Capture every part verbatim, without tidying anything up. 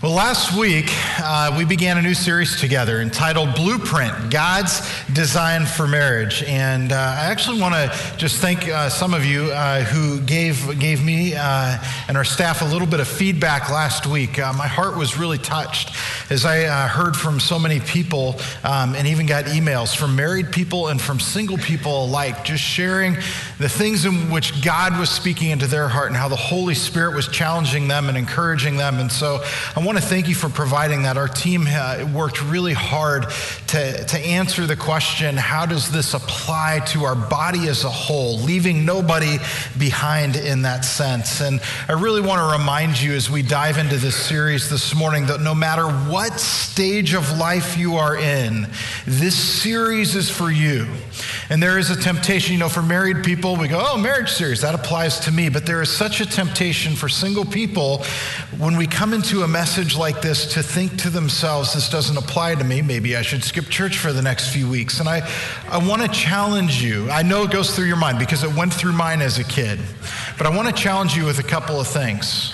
Well, last week, uh, we began a new series together entitled Blueprint, God's Design for Marriage. And uh, I actually want to just thank uh, some of you uh, who gave gave me uh, and our staff a little bit of feedback last week. Uh, my heart was really touched as I uh, heard from so many people um, and even got emails from married people and from single people alike, just sharing the things in which God was speaking into their heart and how the Holy Spirit was challenging them and encouraging them. And so I want to thank you for providing that. Our team uh, worked really hard to, to answer the question, how does this apply to our body as a whole, leaving nobody behind in that sense? And I really want to remind you as we dive into this series this morning that no matter what stage of life you are in, this series is for you. And there is a temptation, you know, for married people, we go, oh, marriage series, that applies to me. But there is such a temptation for single people when we come into a message like this to think to themselves, this doesn't apply to me. Maybe I should skip church for the next few weeks. And I, I want to challenge you. I know it goes through your mind because it went through mine as a kid. But I want to challenge you with a couple of things.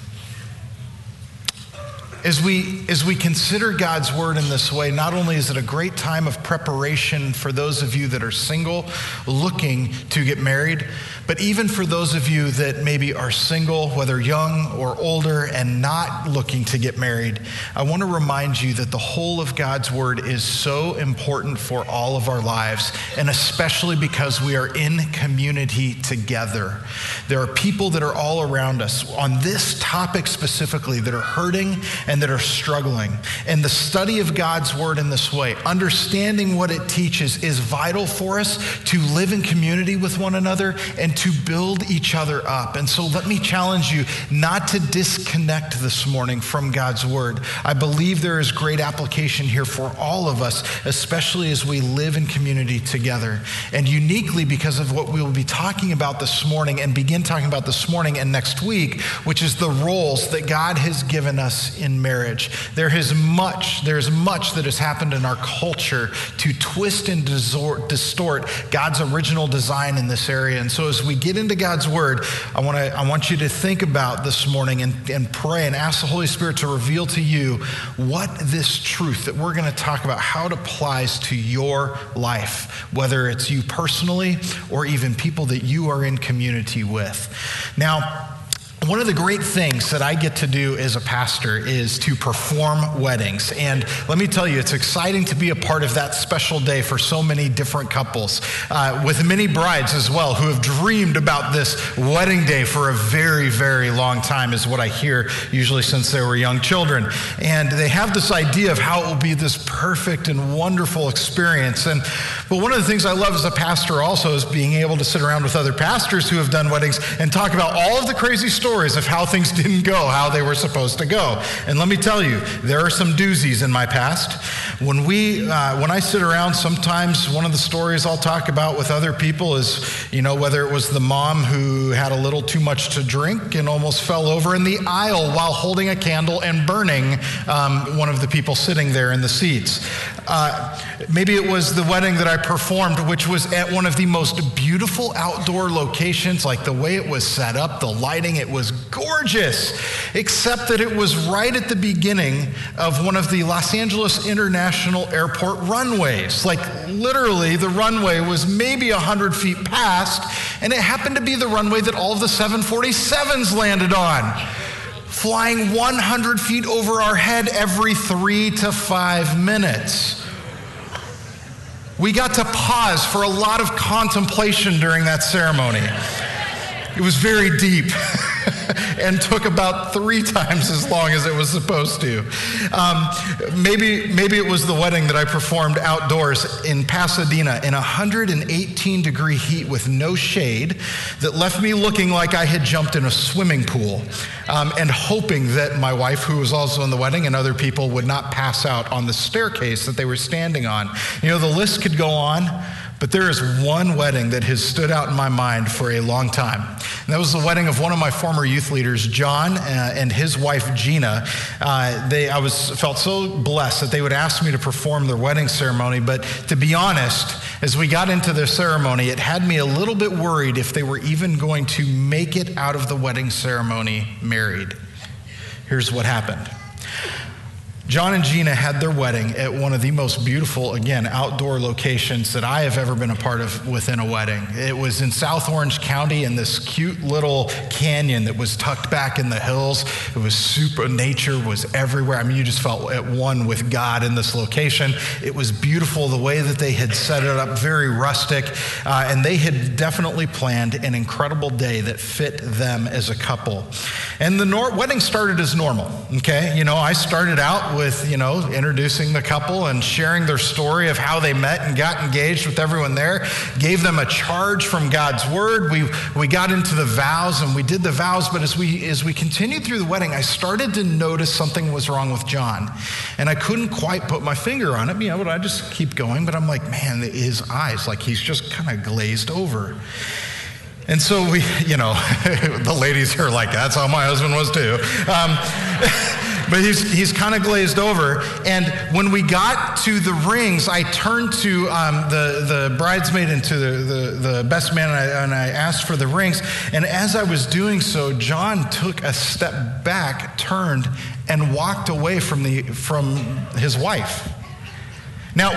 As we, as we consider God's word in this way, not only is it a great time of preparation for those of you that are single, looking to get married, but even for those of you that maybe are single, whether young or older, and not looking to get married, I want to remind you that the whole of God's word is so important for all of our lives, and especially because we are in community together. There are people that are all around us on this topic specifically that are hurting and that are struggling. And the study of God's word in this way, understanding what it teaches, is vital for us to live in community with one another and to build each other up. And so let me challenge you not to disconnect this morning from God's word. I believe there is great application here for all of us, especially as we live in community together. And uniquely because of what we will be talking about this morning and begin talking about this morning and next week, which is the roles that God has given us in marriage. There is much, there's much that has happened in our culture to twist and distort God's original design in this area. And so as we get into God's word, I want to, I want you to think about this morning and, and pray and ask the Holy Spirit to reveal to you what this truth that we're going to talk about, how it applies to your life, whether it's you personally or even people that you are in community with. Now, one of the great things that I get to do as a pastor is to perform weddings. And let me tell you, it's exciting to be a part of that special day for so many different couples, uh, with many brides as well who have dreamed about this wedding day for a very, very long time, is what I hear, usually since they were young children. And they have this idea of how it will be this perfect and wonderful experience. And but one of the things I love as a pastor also is being able to sit around with other pastors who have done weddings and talk about all of the crazy stories of how things didn't go, how they were supposed to go. And let me tell you, there are some doozies in my past. When we, uh, when I sit around, sometimes one of the stories I'll talk about with other people is, you know, whether it was the mom who had a little too much to drink and almost fell over in the aisle while holding a candle and burning um, one of the people sitting there in the seats. Uh, maybe it was the wedding that I performed, which was at one of the most beautiful outdoor locations, like the way it was set up, the lighting, it was gorgeous, except that it was right at the beginning of one of the Los Angeles International Airport runways. Like literally the runway was maybe one hundred feet past, and it happened to be the runway that all of the seven forty-sevens landed on, flying one hundred feet over our head every three to five minutes. We got to pause for a lot of contemplation during that ceremony. It was very deep and took about three times as long as it was supposed to. Um, maybe, maybe it was the wedding that I performed outdoors in Pasadena in one hundred eighteen degree heat with no shade that left me looking like I had jumped in a swimming pool, um, and hoping that my wife, who was also in the wedding, and other people would not pass out on the staircase that they were standing on. You know, the list could go on. But there is one wedding that has stood out in my mind for a long time. And that was the wedding of one of my former youth leaders, John, uh, and his wife, Gina. Uh, they, I was felt so blessed that they would ask me to perform their wedding ceremony. But to be honest, as we got into their ceremony, it had me a little bit worried if they were even going to make it out of the wedding ceremony married. Here's what happened. John and Gina had their wedding at one of the most beautiful, again, outdoor locations that I have ever been a part of within a wedding. It was in South Orange County in this cute little canyon that was tucked back in the hills. It was super, nature was everywhere. I mean, you just felt at one with God in this location. It was beautiful the way that they had set it up, very rustic, uh, and they had definitely planned an incredible day that fit them as a couple. And the nor- wedding started as normal, okay? You know, I started out with with, you know, introducing the couple and sharing their story of how they met and got engaged with everyone there, gave them a charge from God's word. We we got into the vows and we did the vows, but as we as we continued through the wedding, I started to notice something was wrong with John. And I couldn't quite put my finger on it, you know, but I just keep going. But I'm like, man, his eyes, like he's just kind of glazed over. And so we, you know, the ladies are like, that's how my husband was too. Um, But he's he's kind of glazed over. And when we got to the rings, I turned to um, the, the bridesmaid and to the, the, the best man, and I, and I asked for the rings. And as I was doing so, John took a step back, turned, and walked away from the from his wife. Now,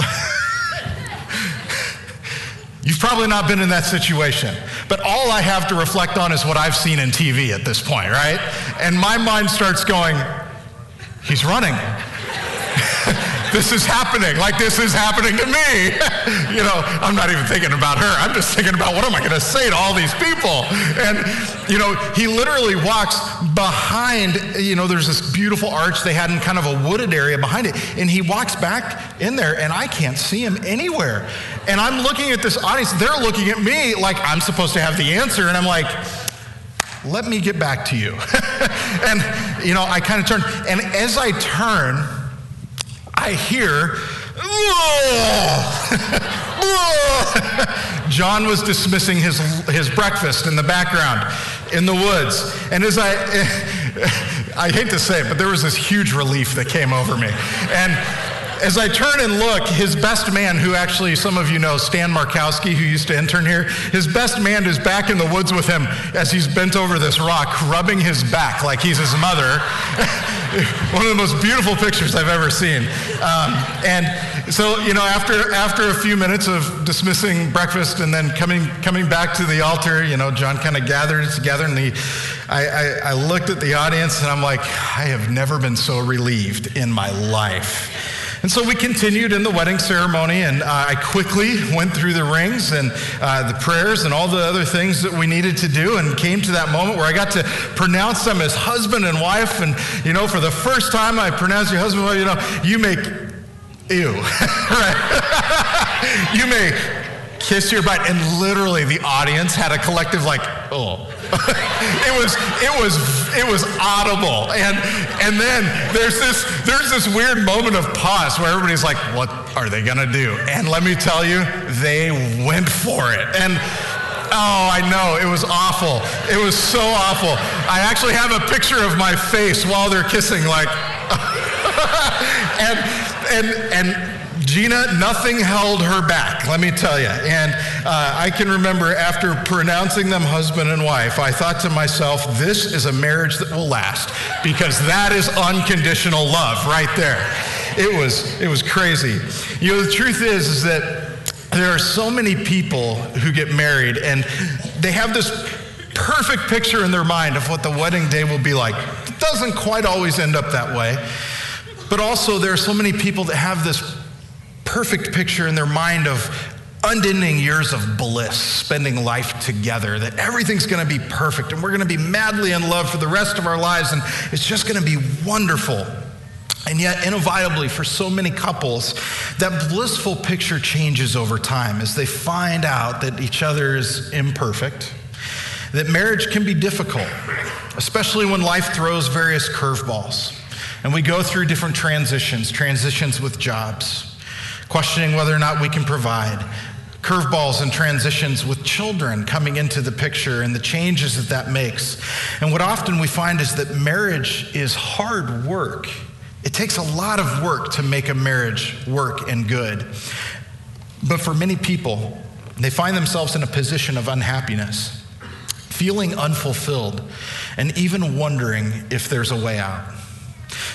you've probably not been in that situation, but all I have to reflect on is what I've seen in T V at this point, right? And my mind starts going, he's running. This is happening. Like, this is happening to me. You know, I'm not even thinking about her. I'm just thinking about what am I going to say to all these people? And, you know, he literally walks behind, you know, there's this beautiful arch they had in kind of a wooded area behind it. And he walks back in there, and I can't see him anywhere. And I'm looking at this audience. They're looking at me like I'm supposed to have the answer. And I'm like, let me get back to you. And, you know, I kind of turn. And as I turn, I hear, John was dismissing his his breakfast in the background in the woods. And as I, I hate to say it, but there was this huge relief that came over me. And as I turn and look, his best man, who actually some of you know, Stan Markowski, who used to intern here, his best man is back in the woods with him as he's bent over this rock, rubbing his back like he's his mother. One of the most beautiful pictures I've ever seen. Um, and so, you know, after after a few minutes of dismissing breakfast and then coming coming back to the altar, you know, John kind of gathered it together, and the, I, I, I looked at the audience, and I'm like, I have never been so relieved in my life. And so we continued in the wedding ceremony, and uh, I quickly went through the rings and uh, the prayers and all the other things that we needed to do, and came to that moment where I got to pronounce them as husband and wife. And, you know, for the first time I pronounced your husband, you know, you may, ew, right? You may kiss your bride. And literally the audience had a collective like, oh. it was it was it was audible, and and then there's this there's this weird moment of pause where everybody's like, what are they gonna do? And let me tell you, they went for it. And oh, I know, it was awful. It was so awful. I actually have a picture of my face while they're kissing, like, and and and. Gina, nothing held her back, let me tell you. And uh, I can remember after pronouncing them husband and wife, I thought to myself, this is a marriage that will last, because that is unconditional love right there. It was, it was crazy. You know, the truth is, is that there are so many people who get married, and they have this perfect picture in their mind of what the wedding day will be like. It doesn't quite always end up that way. But also, there are so many people that have this perfect picture in their mind of unending years of bliss, spending life together, that everything's going to be perfect and we're going to be madly in love for the rest of our lives, and it's just going to be wonderful. And yet, inevitably, for so many couples, that blissful picture changes over time as they find out that each other is imperfect, that marriage can be difficult, especially when life throws various curveballs. And we go through different transitions, transitions with jobs, questioning whether or not we can provide, curveballs and transitions with children coming into the picture and the changes that that makes. And what often we find is that marriage is hard work. It takes a lot of work to make a marriage work and good. But for many people, they find themselves in a position of unhappiness, feeling unfulfilled, and even wondering if there's a way out.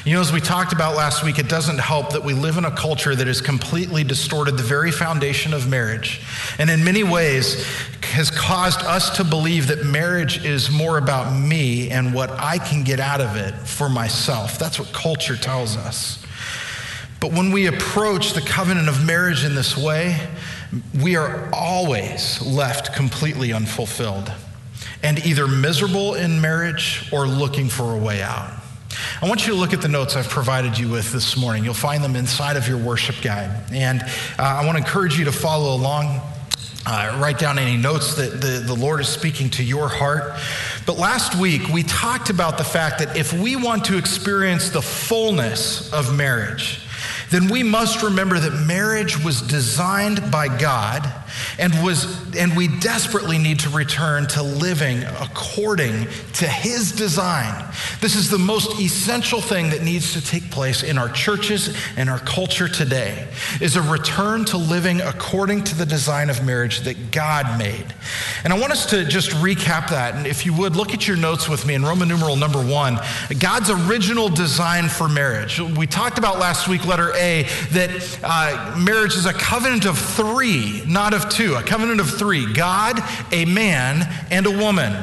You know, as we talked about last week, it doesn't help that we live in a culture that has completely distorted the very foundation of marriage, and in many ways has caused us to believe that marriage is more about me and what I can get out of it for myself. That's what culture tells us. But when we approach the covenant of marriage in this way, we are always left completely unfulfilled and either miserable in marriage or looking for a way out. I want you to look at the notes I've provided you with this morning. You'll find them inside of your worship guide. And uh, I want to encourage you to follow along. Uh, write down any notes that the, the Lord is speaking to your heart. But last week, we talked about the fact that if we want to experience the fullness of marriage, then we must remember that marriage was designed by God and was and we desperately need to return to living according to his design. This is the most essential thing that needs to take place in our churches and our culture today, is a return to living according to the design of marriage that God made. And I want us to just recap that. And if you would, look at your notes with me in Roman numeral number one, God's original design for marriage. We talked about last week, letter A, that uh, marriage is a covenant of three, not of two, a covenant of three, God, a man, and a woman.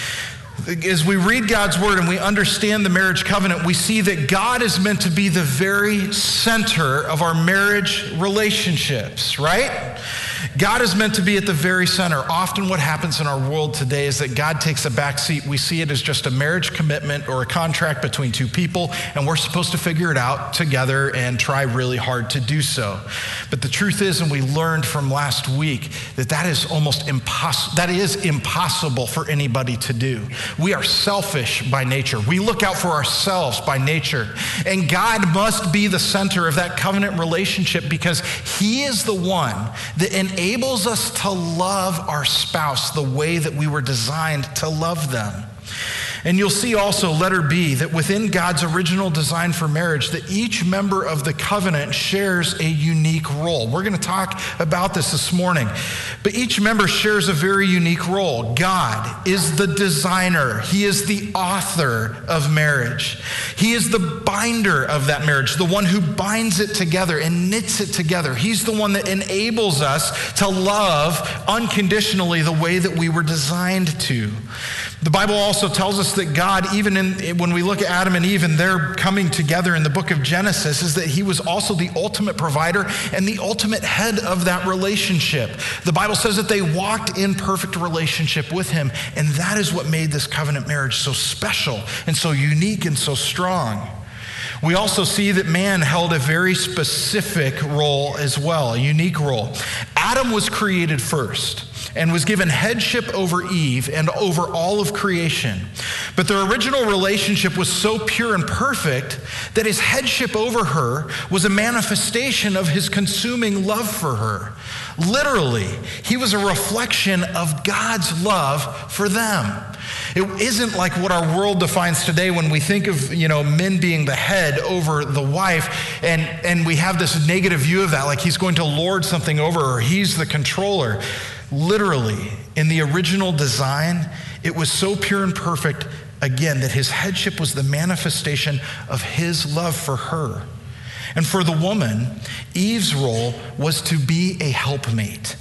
As we read God's word and we understand the marriage covenant, we see that God is meant to be the very center of our marriage relationships, right? God is meant to be at the very center. Often what happens in our world today is that God takes a back seat. We see it as just a marriage commitment or a contract between two people, and we're supposed to figure it out together and try really hard to do so. But the truth is, and we learned from last week, that that is almost impossible. That is impossible for anybody to do. We are selfish by nature. We look out for ourselves by nature. And God must be the center of that covenant relationship because he is the one that enables us to love our spouse the way that we were designed to love them. And you'll see also, letter B, that within God's original design for marriage, that each member of the covenant shares a unique role. We're going to talk about this this morning. But each member shares a very unique role. God is the designer. He is the author of marriage. He is the binder of that marriage, the one who binds it together and knits it together. He's the one that enables us to love unconditionally the way that we were designed to. The Bible also tells us that God, even in, when we look at Adam and Eve and they're coming together in the book of Genesis, is that he was also the ultimate provider and the ultimate head of that relationship. The Bible says that they walked in perfect relationship with him, and that is what made this covenant marriage so special and so unique and so strong. We also see that man held a very specific role as well, a unique role. Adam was created first and was given headship over Eve and over all of creation. But their original relationship was so pure and perfect that his headship over her was a manifestation of his consuming love for her. Literally, he was a reflection of God's love for them. It isn't like what our world defines today when we think of, you know, men being the head over the wife, and, and we have this negative view of that, like he's going to lord something over her, or he's the controller. Literally, in the original design, it was so pure and perfect, again, that his headship was the manifestation of his love for her. And for the woman, Eve's role was to be a helpmate.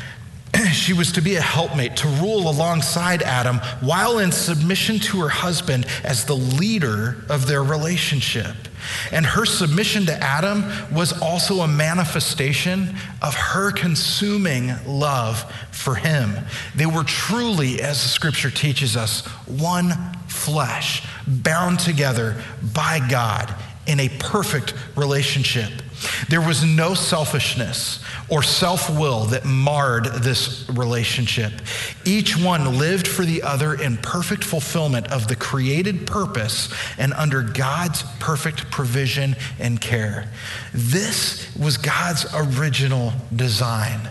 She was to be a helpmate, to rule alongside Adam while in submission to her husband as the leader of their relationship. And her submission to Adam was also a manifestation of her consuming love for him. They were truly, as the scripture teaches us, one flesh, bound together by God in a perfect relationship. There was no selfishness or self-will that marred this relationship. Each one lived for the other in perfect fulfillment of the created purpose and under God's perfect provision and care. This was God's original design.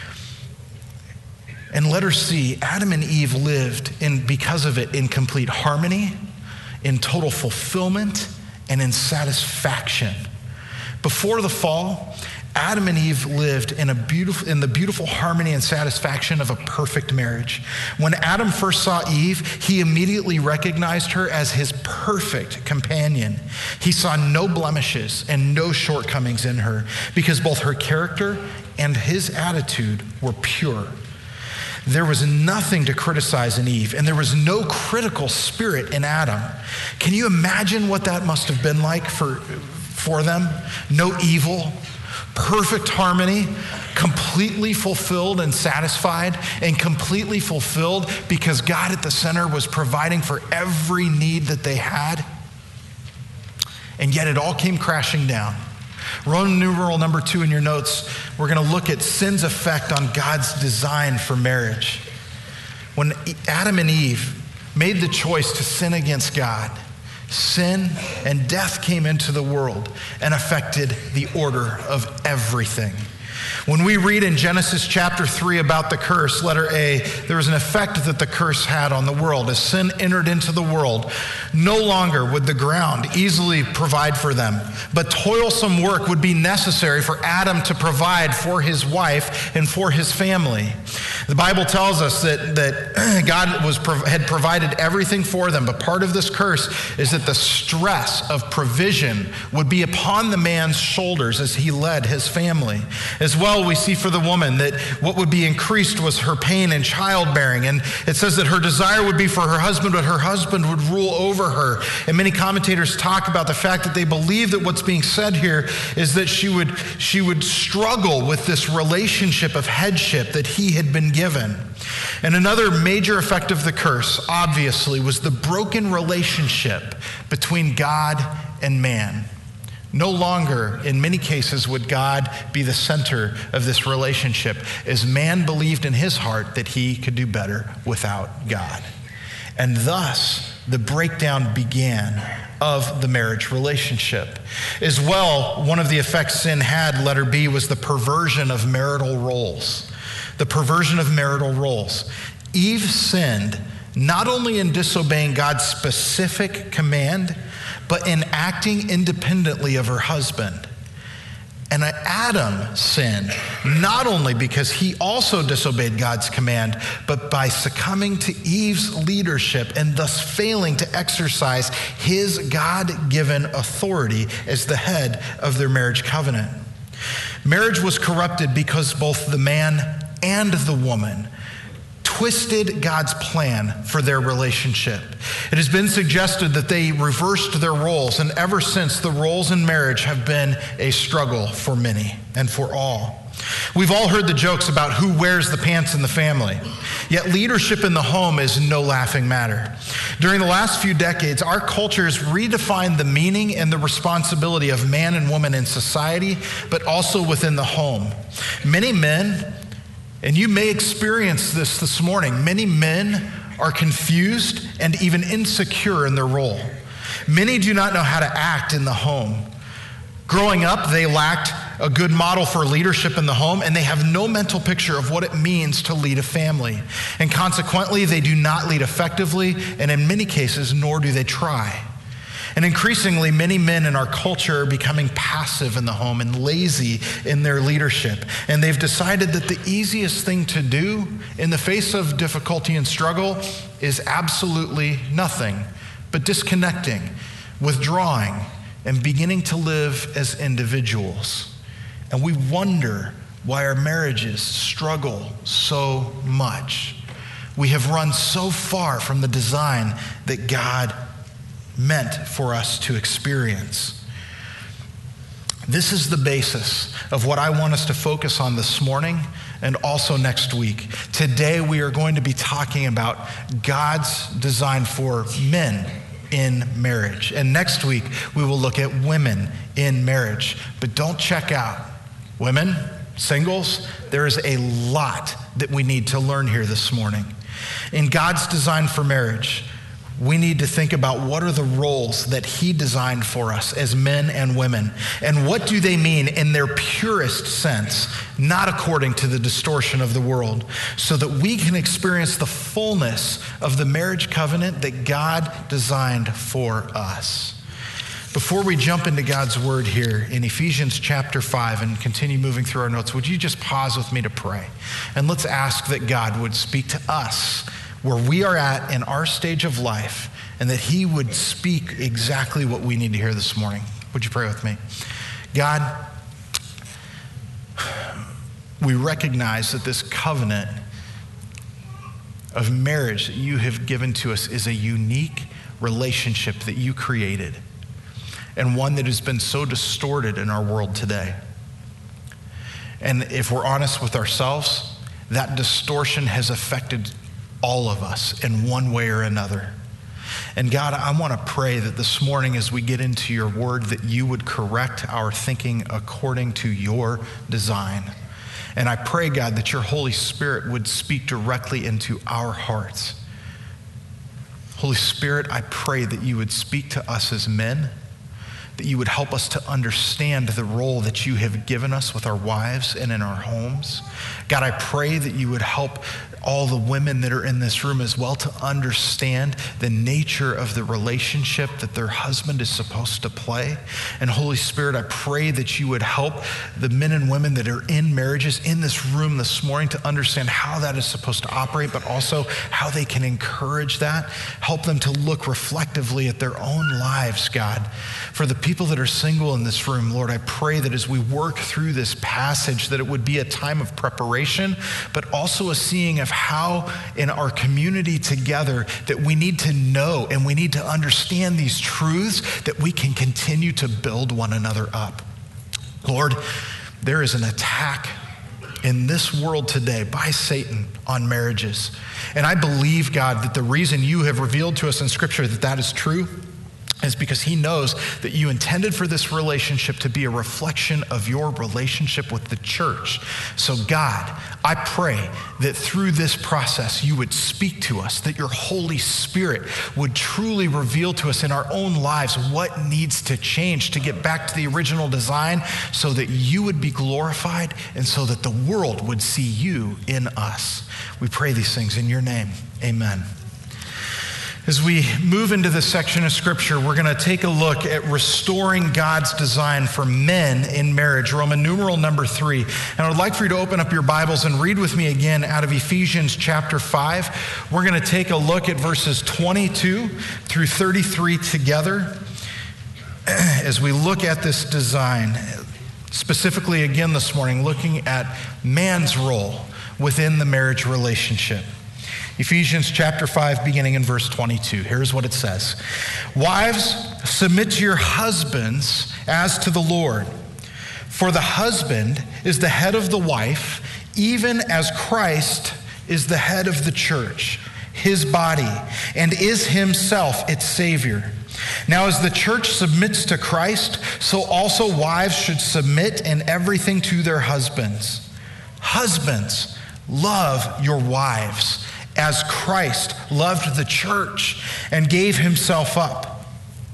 And letter C, Adam and Eve lived in, because of it, in complete harmony, in total fulfillment, and in satisfaction. Before the fall, Adam and Eve lived in a beautiful, in the beautiful harmony and satisfaction of a perfect marriage. When Adam first saw Eve, he immediately recognized her as his perfect companion. He saw no blemishes and no shortcomings in her because both her character and his attitude were pure. There was nothing to criticize in Eve, and there was no critical spirit in Adam. Can you imagine what that must have been like for, for them? No evil, perfect harmony, completely fulfilled and satisfied, and completely fulfilled because God at the center was providing for every need that they had. And yet it all came crashing down. Roman numeral number two in your notes, we're going to look at sin's effect on God's design for marriage. When Adam and Eve made the choice to sin against God, sin and death came into the world and affected the order of everything. When we read in Genesis chapter three about the curse, letter A, there was an effect that the curse had on the world. As sin entered into the world, no longer would the ground easily provide for them, but toilsome work would be necessary for Adam to provide for his wife and for his family. The Bible tells us that, that God was, had provided everything for them, but part of this curse is that the stress of provision would be upon the man's shoulders as he led his family. As well, we see for the woman that what would be increased was her pain in childbearing. And it says that her desire would be for her husband, but her husband would rule over her. And many commentators talk about the fact that they believe that what's being said here is that she would, she would struggle with this relationship of headship that he had been given. And another major effect of the curse, obviously, was the broken relationship between God and man. No longer, in many cases, would God be the center of this relationship, as man believed in his heart that he could do better without God. And thus, the breakdown began of the marriage relationship. As well, one of the effects sin had, letter B, was the perversion of marital roles. The perversion of marital roles. Eve sinned not only in disobeying God's specific command, but in acting independently of her husband. And Adam sinned, not only because he also disobeyed God's command, but by succumbing to Eve's leadership and thus failing to exercise his God-given authority as the head of their marriage covenant. Marriage was corrupted because both the man and the woman twisted God's plan for their relationship. It has been suggested that they reversed their roles, and ever since, the roles in marriage have been a struggle for many and for all. We've all heard the jokes about who wears the pants in the family, yet leadership in the home is no laughing matter. During the last few decades, our culture has redefined the meaning and the responsibility of man and woman in society, but also within the home. Many men, and you may experience this this morning, many men are confused and even insecure in their role. Many do not know how to act in the home. Growing up, they lacked a good model for leadership in the home, and they have no mental picture of what it means to lead a family. And consequently, they do not lead effectively, and in many cases, nor do they try. And increasingly, many men in our culture are becoming passive in the home and lazy in their leadership. And they've decided that the easiest thing to do in the face of difficulty and struggle is absolutely nothing, but disconnecting, withdrawing, and beginning to live as individuals. And we wonder why our marriages struggle so much. We have run so far from the design that God meant for us to experience. This is the basis of what I want us to focus on this morning and also next week. Today we are going to be talking about God's design for men in marriage. And next week we will look at women in marriage. But don't check out. Women, singles, there is a lot that we need to learn here this morning. In God's design for marriage, we need to think about what are the roles that he designed for us as men and women, and what do they mean in their purest sense, not according to the distortion of the world, so that we can experience the fullness of the marriage covenant that God designed for us. Before we jump into God's word here in Ephesians chapter five and continue moving through our notes, would you just pause with me to pray? And let's ask that God would speak to us where we are at in our stage of life, and that he would speak exactly what we need to hear this morning. Would you pray with me? God, we recognize that this covenant of marriage that you have given to us is a unique relationship that you created, and one that has been so distorted in our world today. And if we're honest with ourselves, that distortion has affected all of us in one way or another. And God, I want to pray that this morning as we get into your word, that you would correct our thinking according to your design. And I pray, God, that your Holy Spirit would speak directly into our hearts. Holy Spirit, I pray that you would speak to us as men, that you would help us to understand the role that you have given us with our wives and in our homes. God, I pray that you would help all the women that are in this room as well to understand the nature of the relationship that their husband is supposed to play. And Holy Spirit, I pray that you would help the men and women that are in marriages in this room this morning to understand how that is supposed to operate, but also how they can encourage that. Help them to look reflectively at their own lives, God. For the people that are single in this room, Lord, I pray that as we work through this passage, that it would be a time of preparation, but also a seeing of how in our community together that we need to know and we need to understand these truths that we can continue to build one another up. Lord, there is an attack in this world today by Satan on marriages. And I believe, God, that the reason you have revealed to us in Scripture that that is true is because he knows that you intended for this relationship to be a reflection of your relationship with the church. So God, I pray that through this process you would speak to us, that your Holy Spirit would truly reveal to us in our own lives what needs to change to get back to the original design so that you would be glorified and so that the world would see you in us. We pray these things in your name. Amen. As we move into this section of Scripture, we're going to take a look at restoring God's design for men in marriage, Roman numeral number three. And I would like for you to open up your Bibles and read with me again out of Ephesians chapter five. We're going to take a look at verses twenty-two through thirty-three together as we look at this design. Specifically, again this morning, looking at man's role within the marriage relationship. Ephesians chapter five, beginning in verse twenty-two. Here's what it says. Wives, submit to your husbands as to the Lord. For the husband is the head of the wife, even as Christ is the head of the church, his body, and is himself its Savior. Now, as the church submits to Christ, so also wives should submit in everything to their husbands. Husbands, love your wives, as Christ loved the church and gave himself up.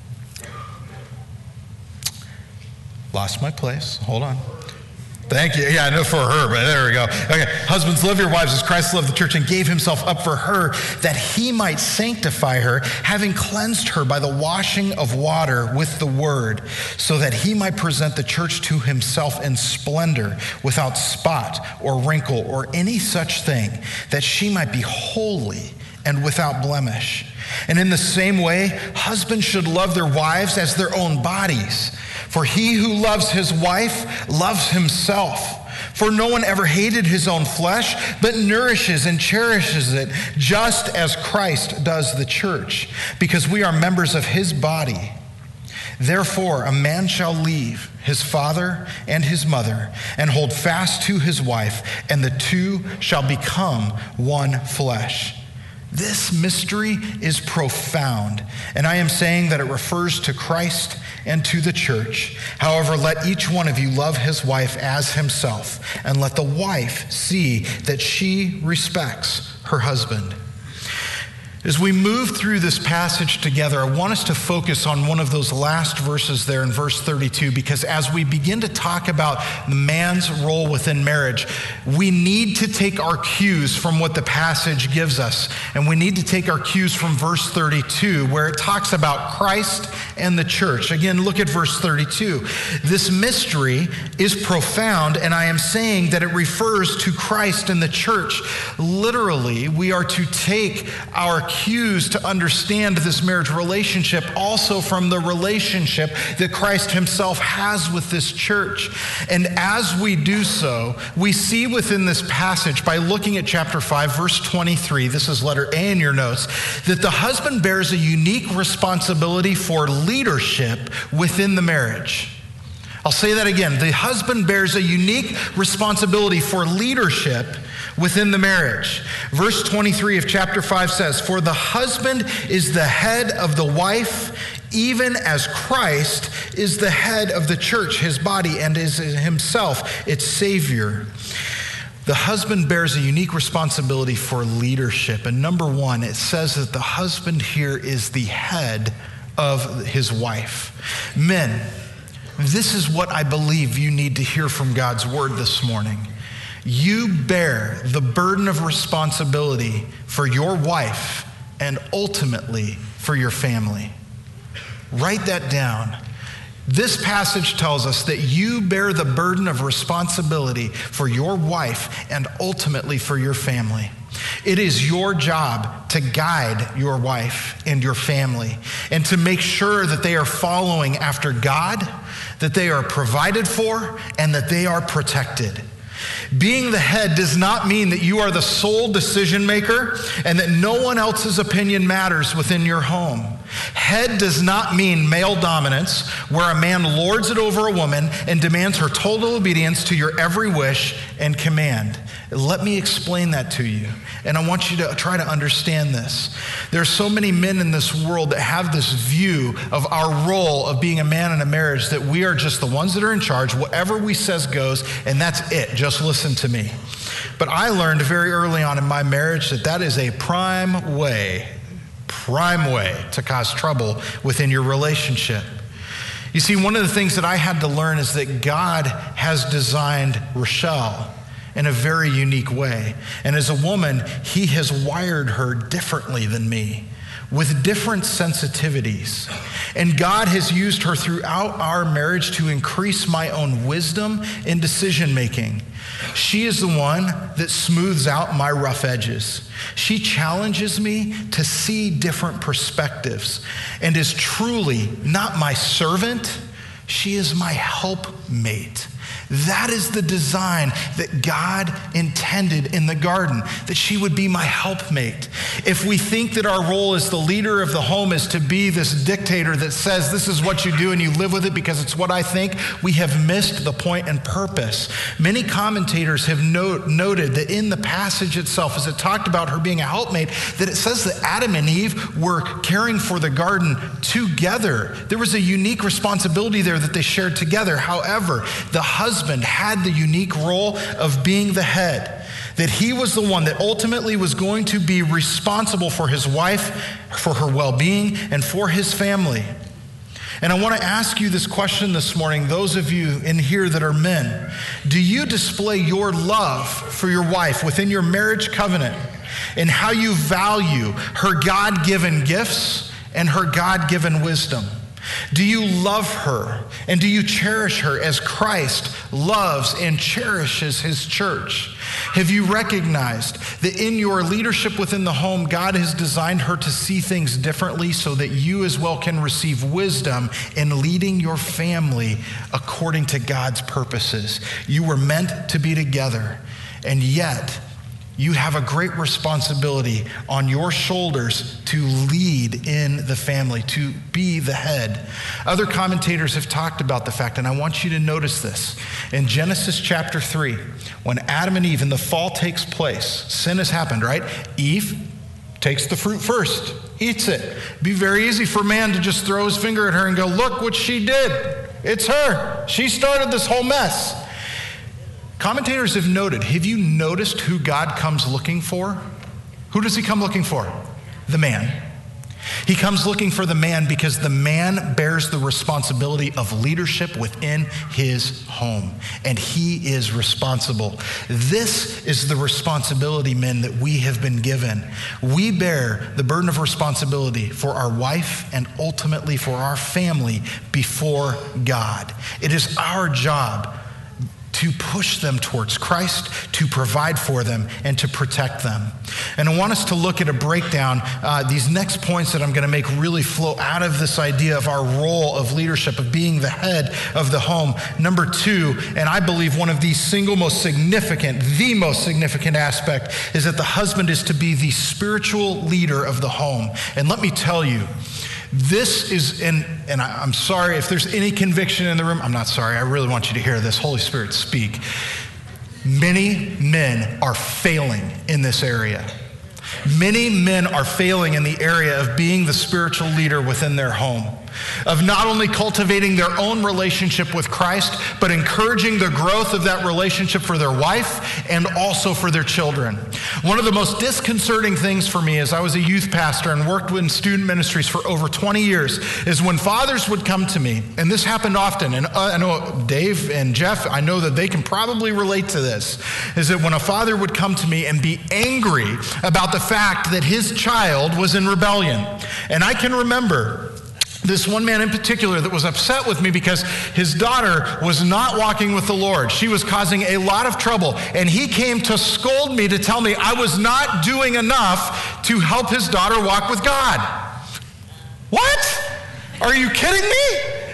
Lost my place. Hold on. Thank you. Yeah, I know for her, but there we go. Okay. Husbands, love your wives as Christ loved the church and gave himself up for her, that he might sanctify her, having cleansed her by the washing of water with the word, so that he might present the church to himself in splendor, without spot or wrinkle or any such thing, that she might be holy and without blemish. And in the same way, husbands should love their wives as their own bodies. For he who loves his wife loves himself. For no one ever hated his own flesh, but nourishes and cherishes it, just as Christ does the church, because we are members of his body. Therefore, a man shall leave his father and his mother and hold fast to his wife, and the two shall become one flesh. This mystery is profound, and I am saying that it refers to Christ and to the church. However, let each one of you love his wife as himself, and let the wife see that she respects her husband. As we move through this passage together, I want us to focus on one of those last verses there in verse thirty-two, because as we begin to talk about the man's role within marriage, we need to take our cues from what the passage gives us. And we need to take our cues from verse thirty-two, where it talks about Christ and the church. Again, look at verse thirty-two. This mystery is profound, and I am saying that it refers to Christ and the church. Literally, we are to take our cues to understand this marriage relationship also from the relationship that Christ himself has with this church. And as we do so, we see within this passage, by looking at chapter five, verse twenty-three, this is letter A in your notes, that the husband bears a unique responsibility for leadership within the marriage. I'll say that again. The husband bears a unique responsibility for leadership within the marriage. Verse twenty-three of chapter five says, "For the husband is the head of the wife, even as Christ is the head of the church, his body, and is himself its Savior." The husband bears a unique responsibility for leadership. And number one, it says that the husband here is the head of his wife. Men, this is what I believe you need to hear from God's word this morning. You bear the burden of responsibility for your wife and ultimately for your family. Write that down. This passage tells us that you bear the burden of responsibility for your wife and ultimately for your family. It is your job to guide your wife and your family and to make sure that they are following after God, that they are provided for, and that they are protected. Being the head does not mean that you are the sole decision maker and that no one else's opinion matters within your home. Head does not mean male dominance, where a man lords it over a woman and demands her total obedience to your every wish and command. Let me explain that to you. And I want you to try to understand this. There are so many men in this world that have this view of our role of being a man in a marriage that we are just the ones that are in charge. Whatever we says goes, and that's it. Just listen to me. But I learned very early on in my marriage that that is a prime way, prime way to cause trouble within your relationship. You see, one of the things that I had to learn is that God has designed Rochelle in a very unique way. And as a woman, he has wired her differently than me, with different sensitivities. And God has used her throughout our marriage to increase my own wisdom in decision making. She is the one that smooths out my rough edges. She challenges me to see different perspectives and is truly not my servant, she is my helpmate. That is the design that God intended in the garden, that she would be my helpmate. If we think that our role as the leader of the home is to be this dictator that says this is what you do and you live with it because it's what I think, we have missed the point and purpose. Many commentators have note, noted that in the passage itself, as it talked about her being a helpmate, that it says that Adam and Eve were caring for the garden together. There was a unique responsibility there that they shared together. However, the husband had the unique role of being the head, that he was the one that ultimately was going to be responsible for his wife, for her well-being, and for his family. And I want to ask you this question this morning, those of you in here that are men. Do you display your love for your wife within your marriage covenant and how you value her God-given gifts and her God-given wisdom? Do you love her and do you cherish her as Christ loves and cherishes his church? Have you recognized that in your leadership within the home, God has designed her to see things differently so that you as well can receive wisdom in leading your family according to God's purposes? You were meant to be together, and yet you have a great responsibility on your shoulders to lead in the family, to be the head. Other commentators have talked about the fact, and I want you to notice this. In Genesis chapter three, when Adam and Eve and the fall takes place, sin has happened, right? Eve takes the fruit first, eats it. It'd be very easy for man to just throw his finger at her and go, look what she did. It's her. She started this whole mess. Commentators have noted, have you noticed who God comes looking for? Who does he come looking for? the man. He comes looking for the man because the man bears the responsibility of leadership within his home, and he is responsible. This is the responsibility, men, that we have been given. We bear the burden of responsibility for our wife and ultimately for our family before God. It is our job to push them towards Christ, to provide for them, and to protect them. And I want us to look at a breakdown. Uh, these next points that I'm going to make really flow out of this idea of our role of leadership, of being the head of the home. Number two, and I believe one of the single most significant, the most significant aspect is that the husband is to be the spiritual leader of the home. And let me tell you, this is, in, and I, I'm sorry if there's any conviction in the room. I'm not sorry. I really want you to hear this. Holy Spirit, speak. Many men are failing in this area. Many men are failing in the area of being the spiritual leader within their home, of not only cultivating their own relationship with Christ, but encouraging the growth of that relationship for their wife and also for their children. One of the most disconcerting things for me as I was a youth pastor and worked in student ministries for over twenty years is when fathers would come to me, and this happened often, and I know Dave and Jeff, I know that they can probably relate to this, is that when a father would come to me and be angry about the fact that his child was in rebellion. And I can remember this one man in particular that was upset with me because his daughter was not walking with the Lord. She was causing a lot of trouble, and he came to scold me to tell me I was not doing enough to help his daughter walk with God. What? Are you kidding me?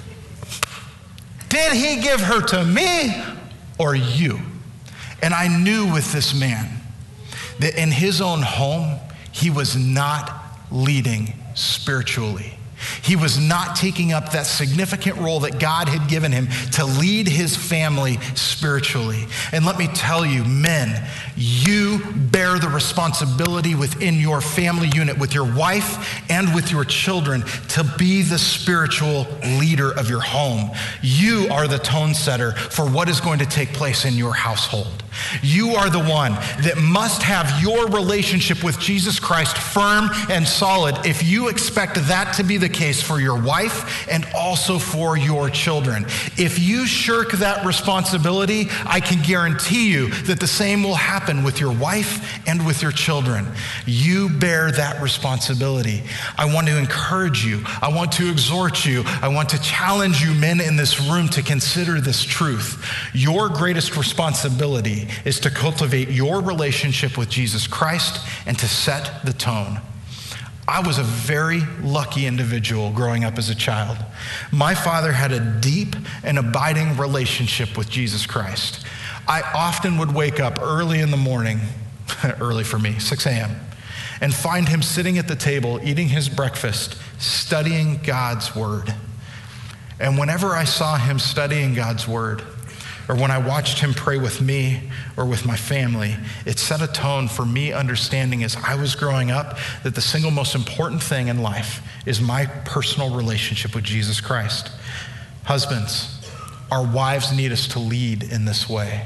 Did he give her to me or you? And I knew with this man that in his own home, he was not leading spiritually. He was not taking up that significant role that God had given him to lead his family spiritually. And let me tell you, men, you bear the responsibility within your family unit, with your wife and with your children, to be the spiritual leader of your home. You are the tone setter for what is going to take place in your household. You are the one that must have your relationship with Jesus Christ firm and solid if you expect that to be the case for your wife and also for your children. If you shirk that responsibility, I can guarantee you that the same will happen with your wife and with your children. You bear that responsibility. I want to encourage you. I want to exhort you. I want to challenge you, men in this room, to consider this truth. Your greatest responsibility is to cultivate your relationship with Jesus Christ and to set the tone. I was a very lucky individual growing up as a child. My father had a deep and abiding relationship with Jesus Christ. I often would wake up early in the morning, early for me, six a.m., and find him sitting at the table, eating his breakfast, studying God's word. And whenever I saw him studying God's word, or when I watched him pray with me or with my family, it set a tone for me understanding as I was growing up that the single most important thing in life is my personal relationship with Jesus Christ. Husbands, our wives need us to lead in this way.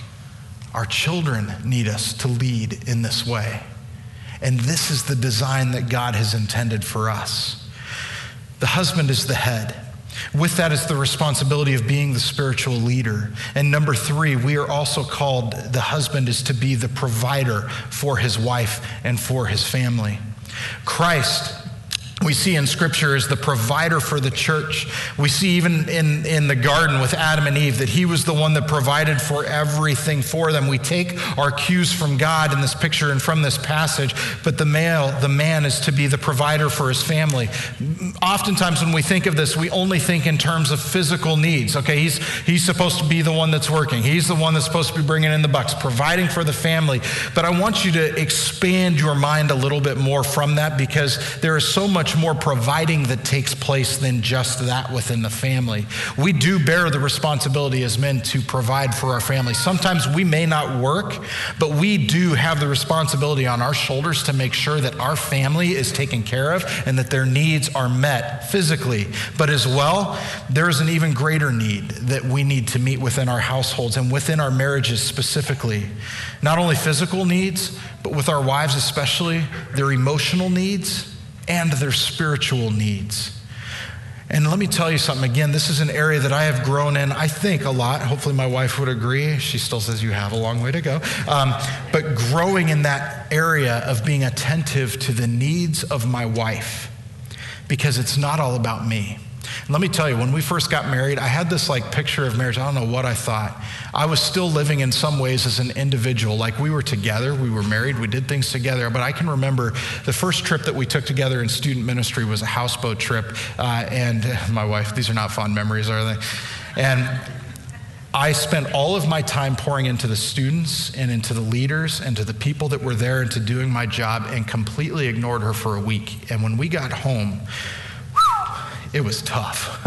Our children need us to lead in this way. And this is the design that God has intended for us. The husband is the head. With that is the responsibility of being the spiritual leader. And number three, we are also called, the husband is to be the provider for his wife and for his family. Christ, we see in Scripture, is the provider for the church. We see even in, in the garden with Adam and Eve that he was the one that provided for everything for them. We take our cues from God in this picture and from this passage, but the male, the man is to be the provider for his family. Oftentimes when we think of this, we only think in terms of physical needs. Okay, he's, he's supposed to be the one that's working. He's the one that's supposed to be bringing in the bucks, providing for the family. But I want you to expand your mind a little bit more from that, because there is so much much more providing that takes place than just that within the family. We do bear the responsibility as men to provide for our family. Sometimes we may not work, but we do have the responsibility on our shoulders to make sure that our family is taken care of and that their needs are met physically. But as well, there's an even greater need that we need to meet within our households and within our marriages specifically. Not only physical needs, but with our wives especially, their emotional needs and their spiritual needs. And let me tell you something, again, this is an area that I have grown in, I think, a lot. Hopefully my wife would agree. She still says you have a long way to go. Um, but growing in that area of being attentive to the needs of my wife, because it's not all about me. And let me tell you, when we first got married, I had this like picture of marriage. I don't know what I thought. I was still living in some ways as an individual. Like we were together, we were married, we did things together. But I can remember the first trip that we took together in student ministry was a houseboat trip. Uh, and my wife, these are not fond memories, are they? And I spent all of my time pouring into the students and into the leaders and to the people that were there and to doing my job and completely ignored her for a week. And when we got home, it was tough.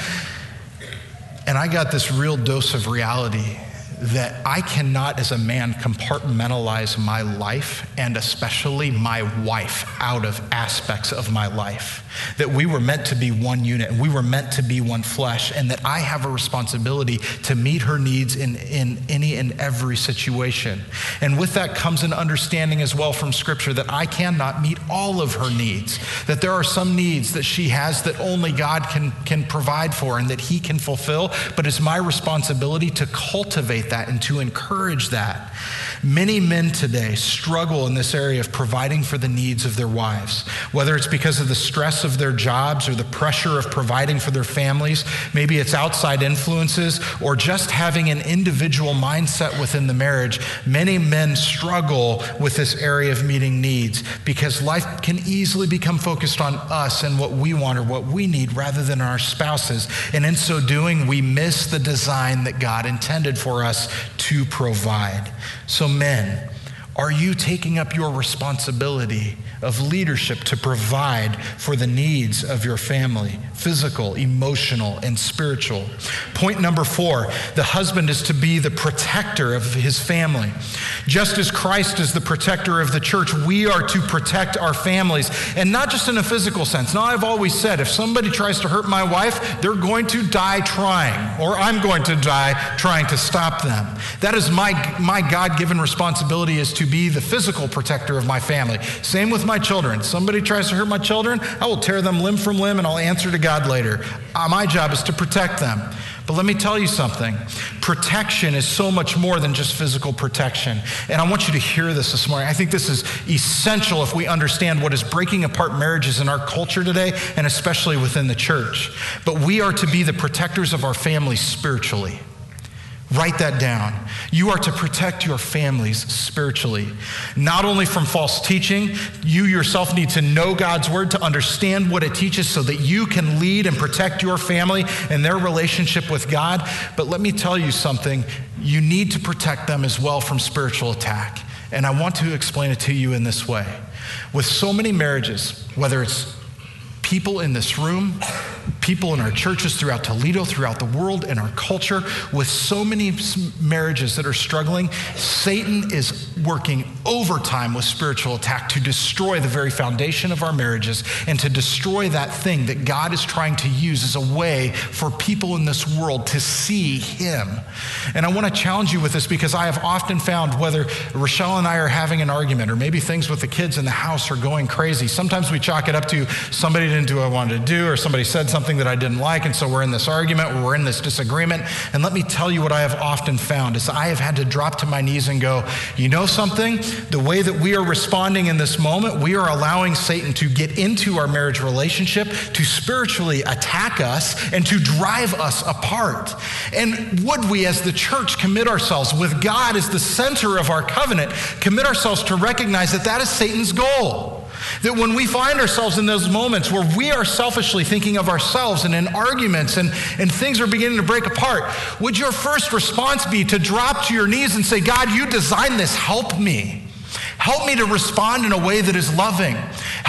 And I got this real dose of reality that I cannot, as a man, compartmentalize my life and especially my wife out of aspects of my life. That we were meant to be one unit, and we were meant to be one flesh, and that I have a responsibility to meet her needs in, in any and every situation. And with that comes an understanding as well from Scripture that I cannot meet all of her needs, that there are some needs that she has that only God can, can provide for and that He can fulfill, but it's my responsibility to cultivate that and to encourage that. Many men today struggle in this area of providing for the needs of their wives, whether it's because of the stress of their jobs or the pressure of providing for their families. Maybe it's outside influences or just having an individual mindset within the marriage. Many men struggle with this area of meeting needs because life can easily become focused on us and what we want or what we need rather than our spouses. And in so doing, we miss the design that God intended for us to provide. So men, are you taking up your responsibility of leadership to provide for the needs of your family, physical, emotional, and spiritual? Point number four, the husband is to be the protector of his family. Just as Christ is the protector of the church, we are to protect our families, and not just in a physical sense. Now, I've always said, if somebody tries to hurt my wife, they're going to die trying, or I'm going to die trying to stop them. That is my, my God-given responsibility, is to be the physical protector of my family. Same with my children. Somebody tries to hurt my children, I will tear them limb from limb and I'll answer to God later. Uh, my job is to protect them. But let me tell you something. Protection is so much more than just physical protection. And I want you to hear this this morning. I think this is essential if we understand what is breaking apart marriages in our culture today, and especially within the church. But we are to be the protectors of our families spiritually. Write that down. You are to protect your families spiritually, not only from false teaching. You yourself need to know God's word to understand what it teaches so that you can lead and protect your family and their relationship with God. But let me tell you something. You need to protect them as well from spiritual attack. And I want to explain it to you in this way. With so many marriages, whether it's people in this room, people in our churches throughout Toledo, throughout the world, in our culture, with so many marriages that are struggling, Satan is working overtime with spiritual attack to destroy the very foundation of our marriages and to destroy that thing that God is trying to use as a way for people in this world to see Him. And I want to challenge you with this because I have often found, whether Rochelle and I are having an argument or maybe things with the kids in the house are going crazy, sometimes we chalk it up to somebody didn't do what I wanted to do, or somebody said something that I didn't like, and so we're in this argument, or we're in this disagreement. And let me tell you what I have often found is I have had to drop to my knees and go, you know something? The way that we are responding in this moment, we are allowing Satan to get into our marriage relationship, to spiritually attack us, and to drive us apart. And would we as the church commit ourselves, with God as the center of our covenant, commit ourselves to recognize that that is Satan's goal? That when we find ourselves in those moments where we are selfishly thinking of ourselves and in arguments and, and things are beginning to break apart, would your first response be to drop to your knees and say, God, you designed this, help me. Help me to respond in a way that is loving.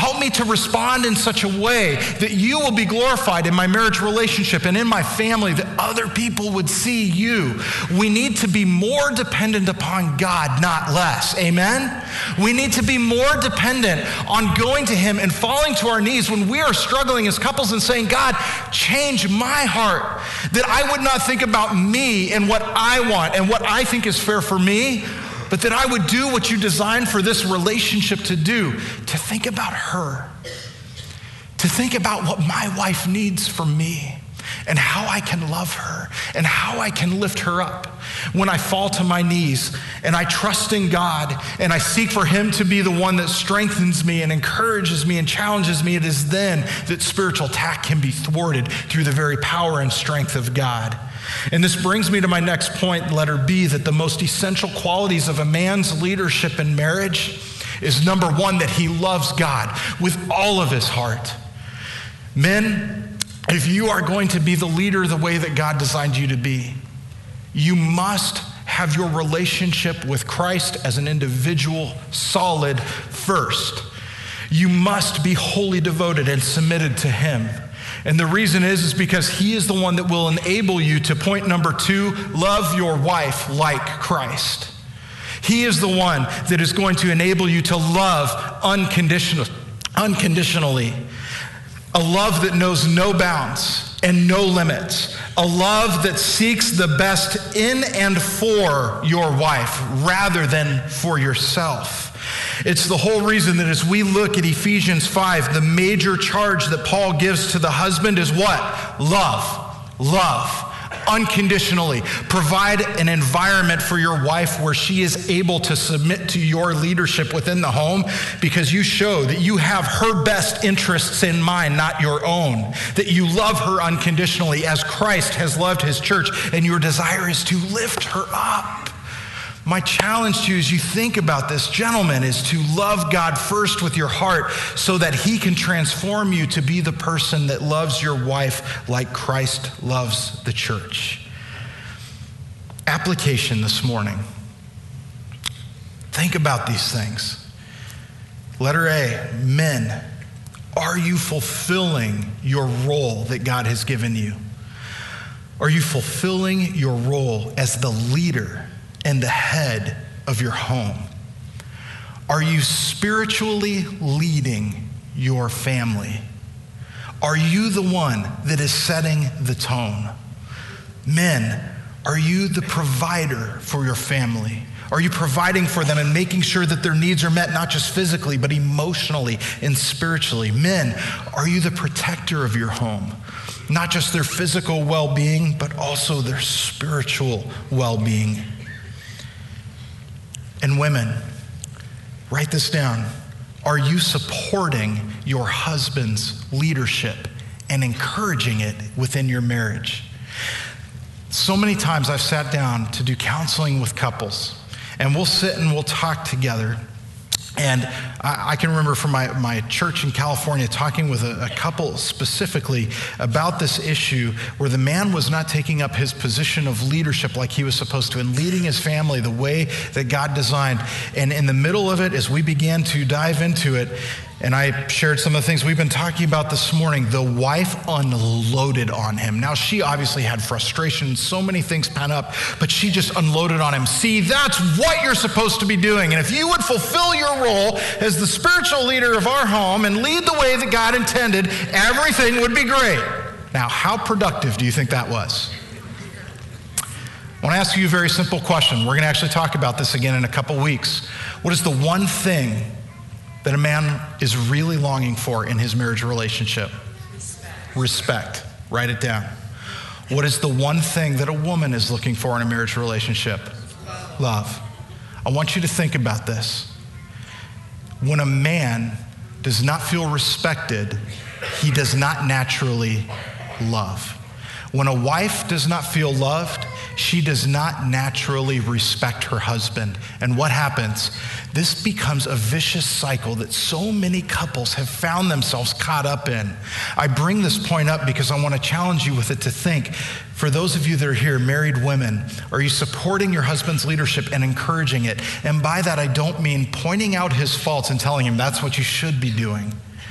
Help me to respond in such a way that you will be glorified in my marriage relationship and in my family, that other people would see you. We need to be more dependent upon God, not less. Amen? We need to be more dependent on going to him and falling to our knees when we are struggling as couples and saying, God, change my heart, that I would not think about me and what I want and what I think is fair for me, but that I would do what you designed for this relationship to do, to think about her, to think about what my wife needs from me and how I can love her and how I can lift her up. When I fall to my knees and I trust in God and I seek for him to be the one that strengthens me and encourages me and challenges me, it is then that spiritual attack can be thwarted through the very power and strength of God. And this brings me to my next point, letter B, that the most essential qualities of a man's leadership in marriage is, number one, that he loves God with all of his heart. Men, if you are going to be the leader the way that God designed you to be, you must have your relationship with Christ as an individual solid first. You must be wholly devoted and submitted to him. And the reason is, is because he is the one that will enable you to, point number two, love your wife like Christ. He is the one that is going to enable you to love unconditional, unconditionally. A love that knows no bounds and no limits. A love that seeks the best in and for your wife rather than for yourself. It's the whole reason that as we look at Ephesians five, the major charge that Paul gives to the husband is what? Love. Love. Unconditionally. Provide an environment for your wife where she is able to submit to your leadership within the home, because you show that you have her best interests in mind, not your own. That you love her unconditionally as Christ has loved his church, and your desire is to lift her up. My challenge to you as you think about this, gentlemen, is to love God first with your heart so that he can transform you to be the person that loves your wife like Christ loves the church. Application this morning. Think about these things. Letter A, men, are you fulfilling your role that God has given you? Are you fulfilling your role as the leader and the head of your home? Are you spiritually leading your family? Are you the one that is setting the tone? Men, are you the provider for your family? Are you providing for them and making sure that their needs are met, not just physically, but emotionally and spiritually? Men, are you the protector of your home? Not just their physical well-being, but also their spiritual well-being. And women, write this down. Are you supporting your husband's leadership and encouraging it within your marriage? So many times I've sat down to do counseling with couples, and we'll sit and we'll talk together. And I, I can remember from my, my church in California talking with a, a couple specifically about this issue where the man was not taking up his position of leadership like he was supposed to and leading his family the way that God designed. And in the middle of it, as we began to dive into it, and I shared some of the things we've been talking about this morning, the wife unloaded on him. Now, she obviously had frustration, so many things pent up, but she just unloaded on him. See, that's what you're supposed to be doing. And if you would fulfill your role as the spiritual leader of our home and lead the way that God intended, everything would be great. Now, how productive do you think that was? I want to ask you a very simple question. We're going to actually talk about this again in a couple weeks. What is the one thing that a man is really longing for in his marriage relationship? Respect. Respect. Write it down. What is the one thing that a woman is looking for in a marriage relationship? Love. Love. I want you to think about this. When a man does not feel respected, he does not naturally love. When a wife does not feel loved, she does not naturally respect her husband. And what happens? This becomes a vicious cycle that so many couples have found themselves caught up in. I bring this point up because I want to challenge you with it to think. For those of you that are here, married women, are you supporting your husband's leadership and encouraging it? And by that, I don't mean pointing out his faults and telling him that's what you should be doing.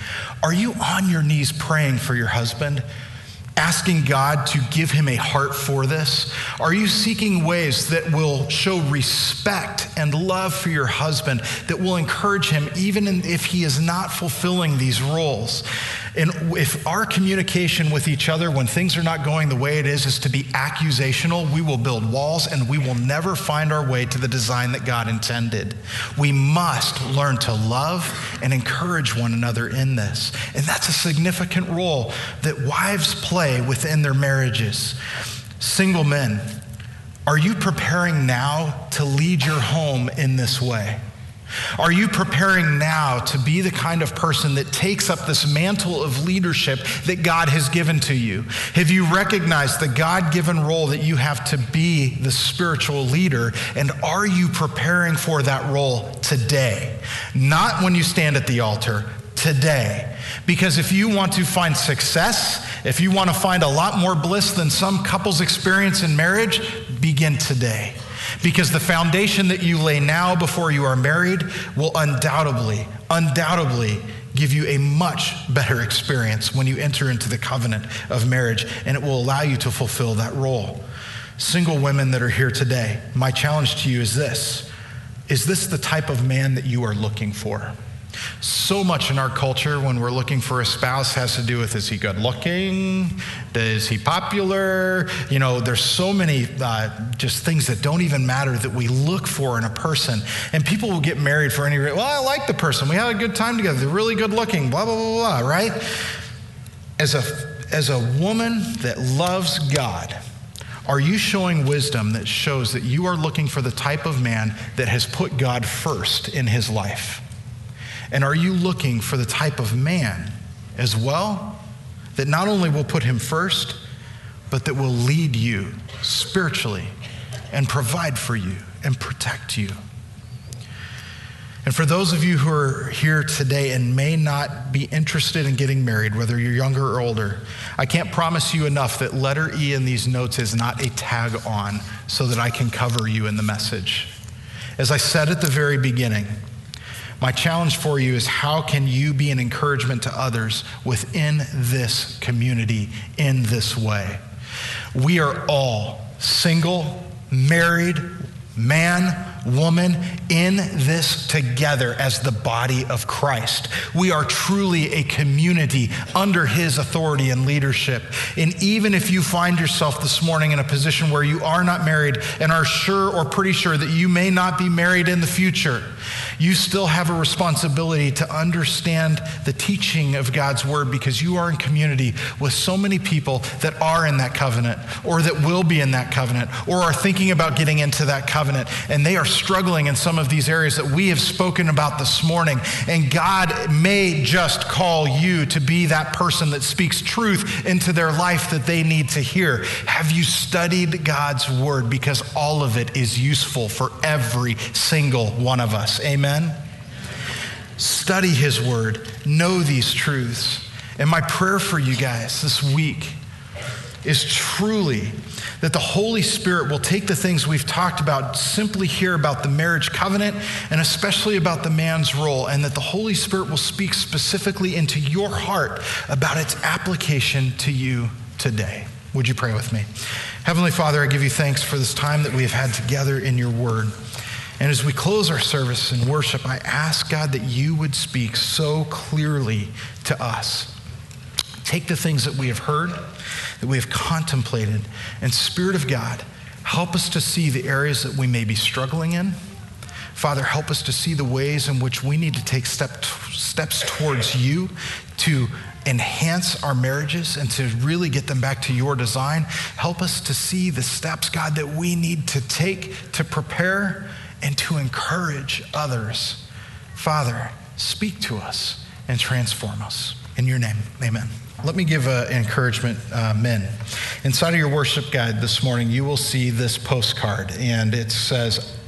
Are you on your knees praying for your husband? Asking God to give him a heart for this? Are you seeking ways that will show respect and love for your husband, that will encourage him even if he is not fulfilling these roles? And if our communication with each other when things are not going the way it is is to be accusational, we will build walls and we will never find our way to the design that God intended. We must learn to love and encourage one another in this. And that's a significant role that wives play within their marriages. Single men, are you preparing now to lead your home in this way? Are you preparing now to be the kind of person that takes up this mantle of leadership that God has given to you? Have you recognized the God-given role that you have to be the spiritual leader? And are you preparing for that role today? Not when you stand at the altar, today. Because if you want to find success, if you want to find a lot more bliss than some couples experience in marriage, begin today. Because the foundation that you lay now before you are married will undoubtedly, undoubtedly give you a much better experience when you enter into the covenant of marriage, and it will allow you to fulfill that role. Single women that are here today, my challenge to you is this. Is this the type of man that you are looking for? So much in our culture when we're looking for a spouse has to do with, is he good looking? Is he popular? You know, there's so many uh, just things that don't even matter that we look for in a person. And people will get married for any reason. Well, I like the person. We had a good time together. They're really good looking, blah, blah, blah, blah, right? As a, as a woman that loves God, are you showing wisdom that shows that you are looking for the type of man that has put God first in his life? And are you looking for the type of man as well that not only will put him first, but that will lead you spiritually and provide for you and protect you? And for those of you who are here today and may not be interested in getting married, whether you're younger or older, I can't promise you enough that letter E in these notes is not a tag on so that I can cover you in the message. As I said at the very beginning, my challenge for you is, how can you be an encouragement to others within this community in this way? We are all single, married, man, woman, in this together as the body of Christ. We are truly a community under his authority and leadership. And even if you find yourself this morning in a position where you are not married and are sure or pretty sure that you may not be married in the future, you still have a responsibility to understand the teaching of God's word, because you are in community with so many people that are in that covenant, or that will be in that covenant, or are thinking about getting into that covenant, and they are struggling in some of these areas that we have spoken about this morning. And God may just call you to be that person that speaks truth into their life that they need to hear. Have you studied God's word? Because all of it is useful for every single one of us. Amen? Study his word. Know these truths. And my prayer for you guys this week is truly that the Holy Spirit will take the things we've talked about simply here about the marriage covenant, and especially about the man's role, and that the Holy Spirit will speak specifically into your heart about its application to you today. Would you pray with me? Heavenly Father, I give you thanks for this time that we have had together in your word. And as we close our service in worship, I ask, God, that you would speak so clearly to us. Take the things that we have heard, that we have contemplated, and Spirit of God, help us to see the areas that we may be struggling in. Father, help us to see the ways in which we need to take step, steps towards you to enhance our marriages and to really get them back to your design. Help us to see the steps, God, that we need to take to prepare and to encourage others. Father, speak to us and transform us. In your name, amen. Let me give an encouragement, uh, men. Inside of your worship guide this morning, you will see this postcard, and it says,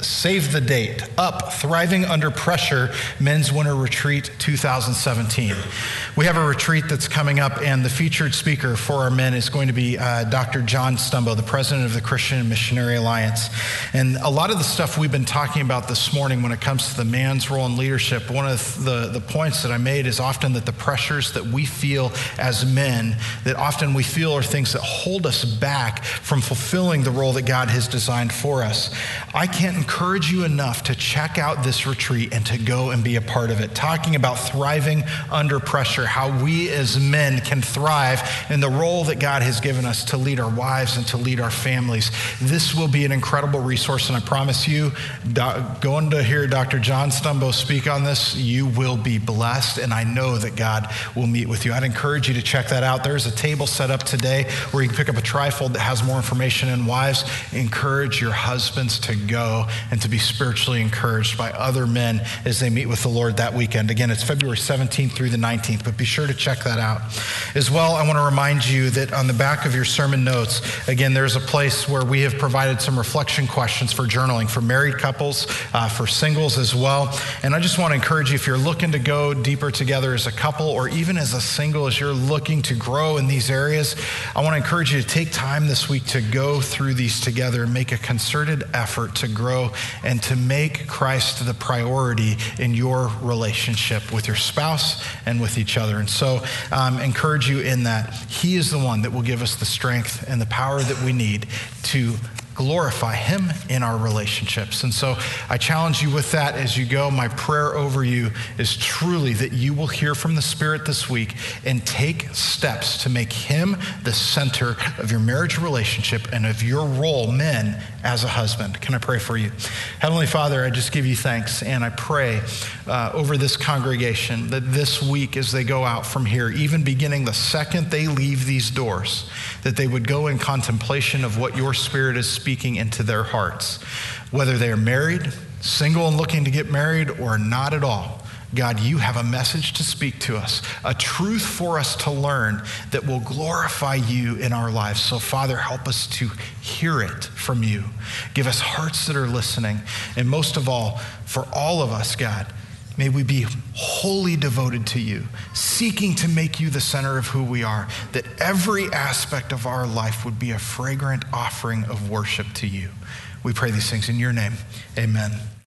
save the date, Up, Thriving Under Pressure, Men's Winter Retreat two thousand seventeen. We have a retreat that's coming up, and the featured speaker for our men is going to be uh, Doctor John Stumbo, the president of the Christian Missionary Alliance. And a lot of the stuff we've been talking about this morning when it comes to the man's role in leadership, one of the, the points that I made is often that the pressures that we feel as men, that often we feel are things that hold us back from fulfilling the role that God has designed for us. I can't encourage you enough to check out this retreat and to go and be a part of it, talking about thriving under pressure, how we as men can thrive in the role that God has given us to lead our wives and to lead our families. This will be an incredible resource, and I promise you, do, going to hear Doctor John Stumbo speak on this, you will be blessed, and I know that God will meet with you. I'd encourage you to check that out. There's a table set up today where you can pick up a trifold that has more information. And wives, encourage your husbands to go and to be spiritually encouraged by other men as they meet with the Lord that weekend. Again, it's February seventeenth through the nineteenth, but be sure to check that out. As well, I want to remind you that on the back of your sermon notes, again, there's a place where we have provided some reflection questions for journaling for married couples, uh, for singles as well. And I just want to encourage you, if you're looking to go deeper together as a couple or even as a single, as you're looking to grow in these areas, I want to encourage you to take time this week to go through these together and make a concerted effort to grow and to make Christ the priority in your relationship with your spouse and with each other. And so um, encourage you in that. He is the one that will give us the strength and the power that we need to glorify him in our relationships. And so I challenge you with that as you go. My prayer over you is truly that you will hear from the Spirit this week and take steps to make him the center of your marriage relationship and of your role, men, as a husband. Can I pray for you? Heavenly Father, I just give you thanks, and I pray uh, over this congregation that this week as they go out from here, even beginning the second they leave these doors, that they would go in contemplation of what your Spirit is speaking into their hearts, whether they are married, single and looking to get married, or not at all. God, you have a message to speak to us, a truth for us to learn that will glorify you in our lives. So, Father, help us to hear it from you. Give us hearts that are listening. And most of all, for all of us, God, may we be wholly devoted to you, seeking to make you the center of who we are, that every aspect of our life would be a fragrant offering of worship to you. We pray these things in your name. Amen.